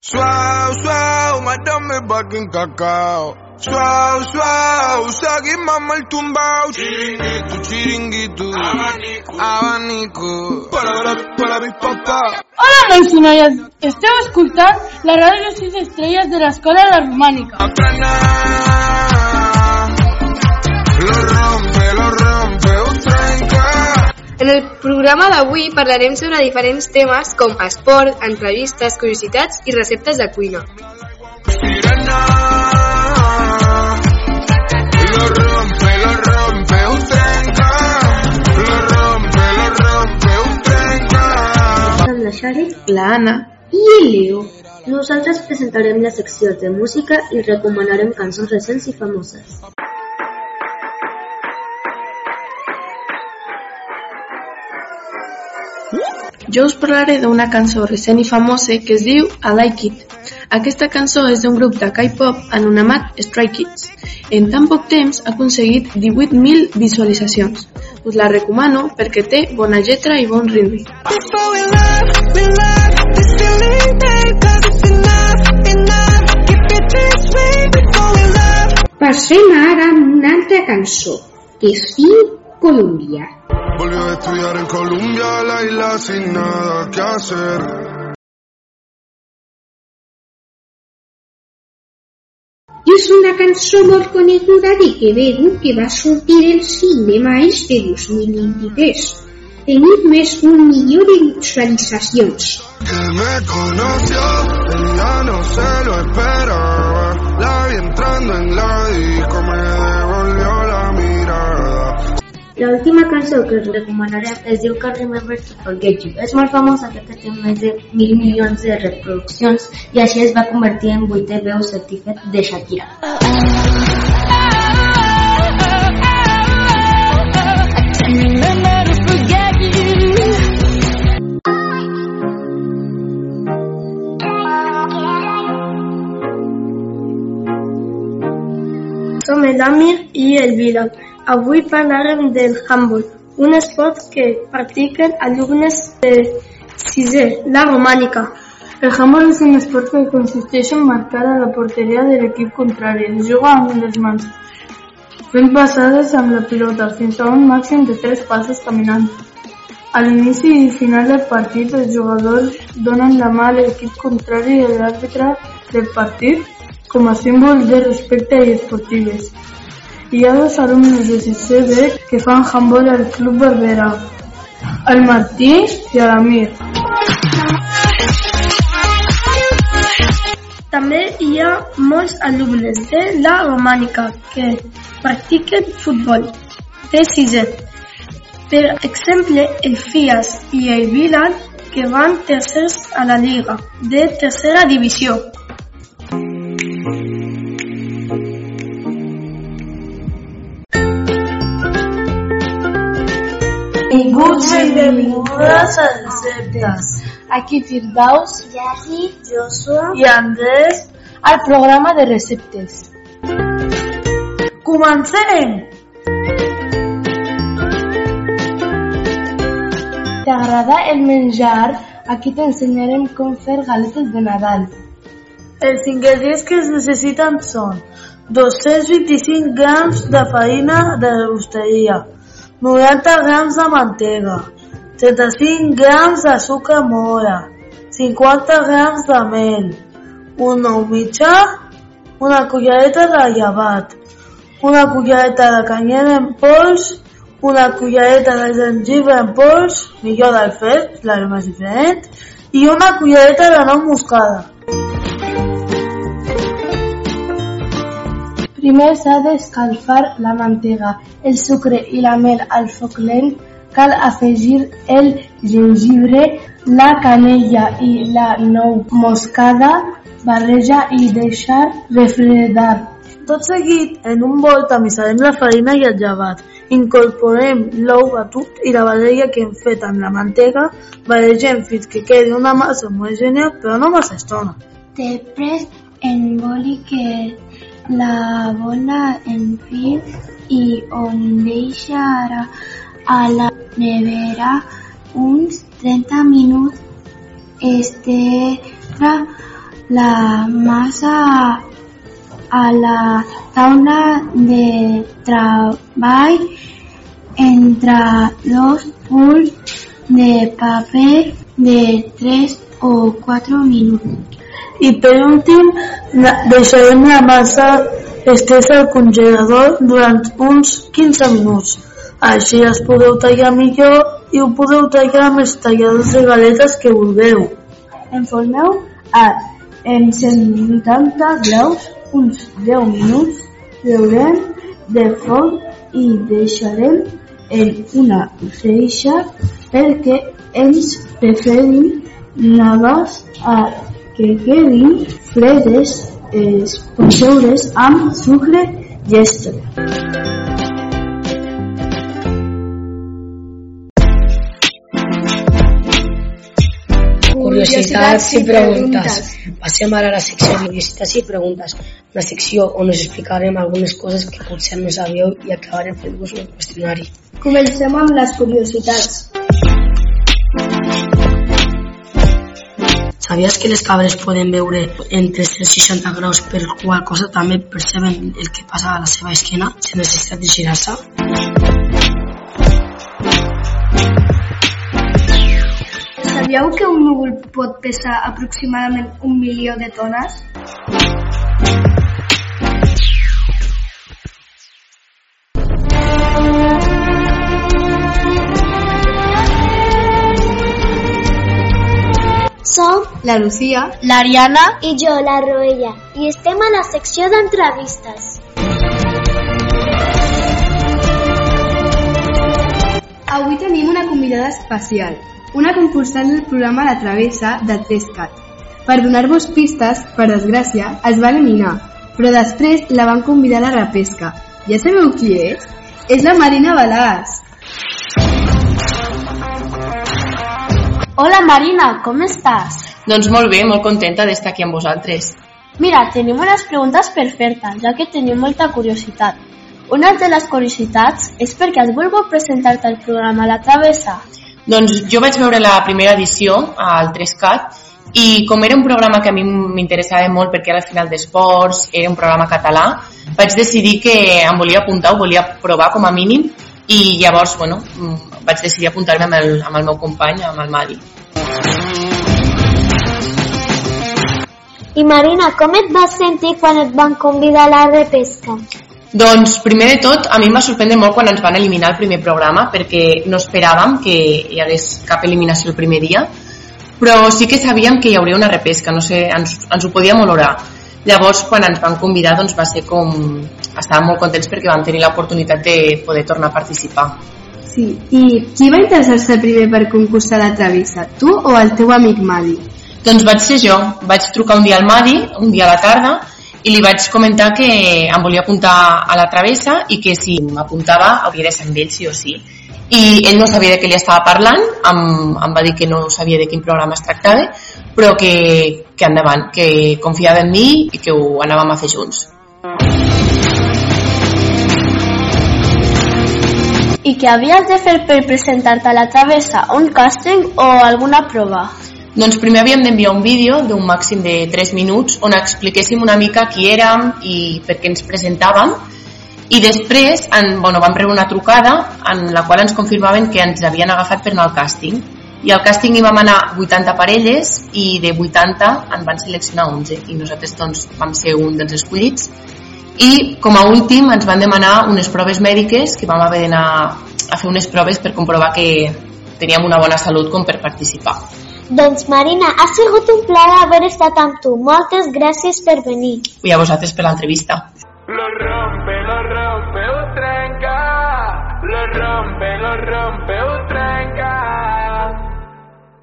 Suau, suau, mátame pa' que en cacao. Suau, suau, seguim amb el tumbao. Chiringuito, chiringuito, abanico. Hola, nois i noies, esteu escoltant la ràdio 6 estrelles de l'Escola La Romànica. Lo rompe, ho trenca. En el programa d'avui parlarem sobre diferents temes com esport, entrevistes, curiositats i receptes de cuina. Lo rompe, ho trenca. Lo rompe, ho trenca. Amb la Xaret, la Anna i el Leo. Nosaltres presentarem les seccions de música i recomanarem cançons recents i famoses. Jo us parlaré d'una cançó recent i famosa que es diu I Like It. Aquesta cançó és d'un grup de K-pop anomenat Stray Kids. En tan poc temps ha aconseguit 18.000 visualitzacions. Us la recomano perquè té bona lletra i bon ritme. Passem ara amb una altra cançó, que es diu Colombia. Volvió a estudiar en Colombia, la isla sin nada que hacer. És una cançó molt coneguda de Quevedo que va sortir el 5 de maig de 2023. Tenim més d'1 milió de visualitzacions. Que me conoció, ella no se lo esperaba. La vi entrando en la disco, me devolvió la mirada. L'última cançó que us recomanarem es diu Can't Remember to Forget You. És molt famosa perquè té més de 1.000 milions de reproduccions i així es va convertir en 8è veu certificat de Shakira. Som l'Amir i el Bilal. Avui parlarem del handbol, un esport que practiquen alumnes de 6è, la Romànica. El handbol és un esport que consisteix en marcar a la porteria de l'equip contrari. Es juga amb les mans, fent passades amb la pilota fins a un màxim de 3 passes caminant. A l'inici i final del partit, els jugadors donen la mà a l'equip contrari i l'àrbitre del partit com a símbol de respecte i esportives. Hi ha 2 alumnes de 6è B que fan handbol al Club Barberà, el Martí i l'Amir. També hi ha molts alumnes de la Romànica que practiquen futbol de 6è. Per exemple, el Fias i el Bilal, que van tercers a la Lliga de 3a divisió. Benvinguts i benvingudes a Receptes. Aquí Firdaus, Yassi, Joshua i Andrés al programa de receptes. Comencem! T'agrada el menjar? Aquí t'ensenyarem com fer galetes de Nadal. Els ingredients que es necessiten són 225 grams de farina de reposteria, 90 grams de mantega, 35 grams d'azúcar mora, 50 grams de mel, un ou mitjà, una cullereta de llevat, una cullereta de canyella en pols, una cullereta de gengibre en pols, millor del fred, la més diferent, i una cullereta de nou moscada. Primer s'ha d'escalfar la mantega, el sucre i la mel al foc lent. Cal afegir el gengibre, la canella i la nou moscada, barrejar i deixar refredar. Tot seguit, en un bol tamissarem la farina i el llevat. Incorporem l'ou batut i la barreja que hem fet amb la mantega, barregem fins que quedi una massa homogènia, però no massa estona. T'he pres en boli que la bola en fil i on deixarà a la nevera uns 30 minuts. Estira la massa a la taula de treball entre dos fulls de paper de 3 o 4 minuts. I per últim, deixarem la massa estesa al congelador durant uns 15 minuts. Així es podeu tallar millor i ho podeu tallar amb els talladors de galetes que vulgueu. Informeu en 180 graus uns 10 minuts, treurem de foc i deixarem en una caixa perquè ens preferim navàs a que quedin fredes els conserves amb sucre llestre. Curiositats i preguntes. Passem ara a la secció de curiositats i preguntes, una secció on us explicarem algunes coses que potser no sabíeu i acabarem fent-vos un qüestionari. Comencem amb les curiositats. Sabies que les cabres poden veure en 360 graus, per qual cosa també perceben el que passa a la seva esquena sense necessitat de girar-se? Sabíeu que un núvol pot pesar aproximadament 1 milió de tones? Som la Lucía, l'Ariana i jo, la Roella, i estem a la secció d'entrevistes. Avui tenim una convidada especial, una concursant del programa La Travessa de 3CAT. Per donar-vos pistes, per desgràcia, es va eliminar, però després la van convidar a la repesca. Ja sabeu qui és? És la Marina Balàs. Hola Marina, com estàs? Doncs molt bé, molt contenta d'estar aquí amb vosaltres. Mira, tenim unes preguntes per fer-te, ja que tenim molta curiositat. Una de les curiositats és perquè has volgut presentar-te al programa La Travessa. Doncs jo vaig veure la primera edició al 3CAT i com era un programa que a mi m'interessava molt perquè era al final d'esports, era un programa català, vaig decidir que em volia apuntar, ho volia provar com a mínim i llavors, vaig decidir apuntar-me amb el meu company, amb el Madi. I Marina, com et vas sentir quan et van convidar a la repesca? Doncs, primer de tot, a mi em va sorprendre molt quan ens van eliminar el primer programa perquè no esperàvem que hi hagués cap eliminació el primer dia, però sí que sabíem que hi hauria una repesca, no sé, ens ho podíem olorar. Llavors, quan ens van convidar, doncs va ser com... Estàvem molt contents perquè vam tenir l'oportunitat de poder tornar a participar. Sí, i qui va interessar-se primer per concursar a La Travessa, tu o el teu amic Madi? Doncs vaig ser jo. Vaig trucar un dia al Madi, un dia a la tarda, i li vaig comentar que em volia apuntar a La Travessa i que si m'apuntava hauria de ser amb ell sí o sí. I ell no sabia de què li estava parlant, em va dir que no sabia de quin programa es tractava, però que endavant, que confiava en mi i que ho anàvem a fer junts. I què havies de fer per presentar-te a La Travessa? Un càsting o alguna prova? Doncs primer havíem d'enviar un vídeo d'un màxim de 3 minuts on expliquéssim una mica qui érem i per què ens presentàvem i després vam rebre una trucada en la qual ens confirmaven que ens havien agafat per anar al càsting i al càsting hi vam anar 80 parelles i de 80 en van seleccionar 11 i nosaltres doncs vam ser un dels escollits i com a últim ens van demanar unes proves mèdiques que vam haver d'anar a fer unes proves per comprovar que teníem una bona salut com per participar. Doncs Marina, ha sigut un plaer haver estat amb tu. Moltes gràcies per venir. I a vosaltres per l'entrevista. Lo rompe, ho trenca. Lo rompe, ho